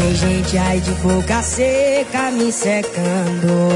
Tem gente aí de boca seca me secando,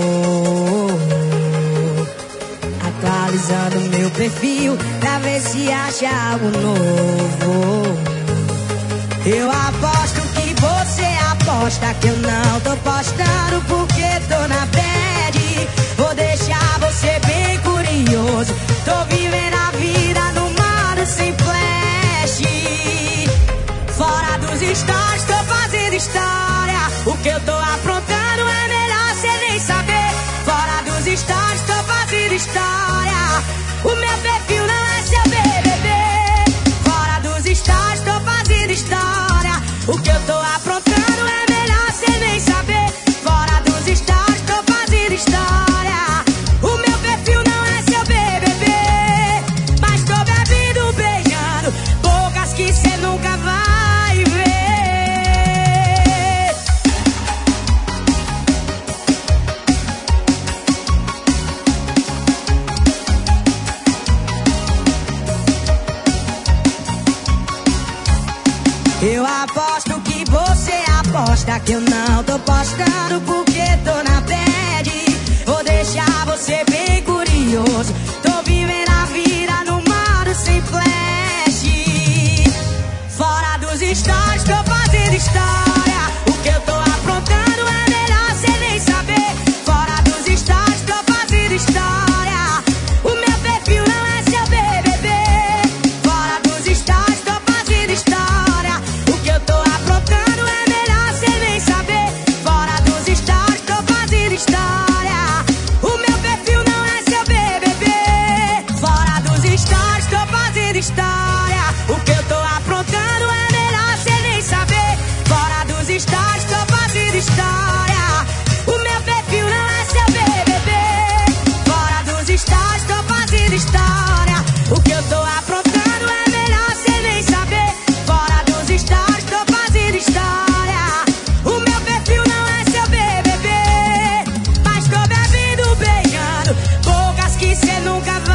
atualizando meu perfil pra ver se acha algo novo. Eu aposto que você aposta que eu não tô postando porque tô na bad. Vou deixar você bem curioso. Tô vivendo a vida no modo sem flash. Fora dos stories tô fazendo história. O que eu tô aprontando é melhor cê nem saber. Fora dos stories tô fazendo história. O meu perfil não é seu BBB. Fora dos stories tô fazendo história. O que eu tô aprontando é melhor cê nem saber. Fora dos stories tô fazendo história. O meu perfil não é seu BBB. Mas tô bebendo, beijando bocas que cê nunca vai ver. Eu aposto que você aposta que eu não tô postando porque tô na bad. Vou deixar você bem curioso. Tô vivendo a vida no modo sem flash. Fora dos stories tô fazendo história. O que eu tô aprontando é melhor cê nem saber. Fora dos stories tô fazendo história. O meu perfil não é seu BBB. Fora dos stories tô fazendo história. O que eu tô aprontando é melhor cê nem saber. Fora dos stories tô fazendo história. O meu perfil não é seu BBB. Fora dos stories tô fazendo história. O que eu tô aprontando é melhor cê nem saber. Fora dos stories tô fazendo história. O meu perfil não é seu BBB. Fora dos stories tô fazendo história. O que eu tô aprontando é melhor cê nem saber. Fora dos stories tô fazendo história. O meu perfil não é seu BBB. Mas tô bebendo, beijando bocas que cê nunca vai